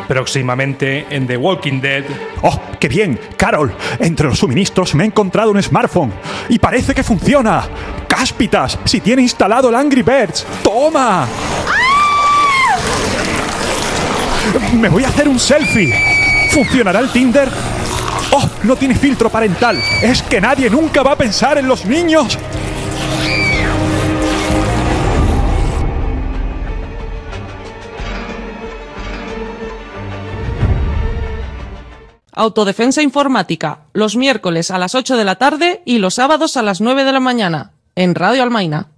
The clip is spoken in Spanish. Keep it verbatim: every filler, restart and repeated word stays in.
Próximamente en The Walking Dead. ¡Oh, qué bien! Carol, entre los suministros me he encontrado un smartphone y parece que funciona. ¡Cáspitas! ¡Si tiene instalado el Angry Birds! ¡Toma! ¡Me voy a hacer un selfie! ¿Funcionará el Tinder? ¡Oh, no tiene filtro parental! ¡Es que nadie nunca va a pensar en los niños! Autodefensa informática, los miércoles a las ocho de la tarde y los sábados a las nueve de la mañana, en Radio Almaina.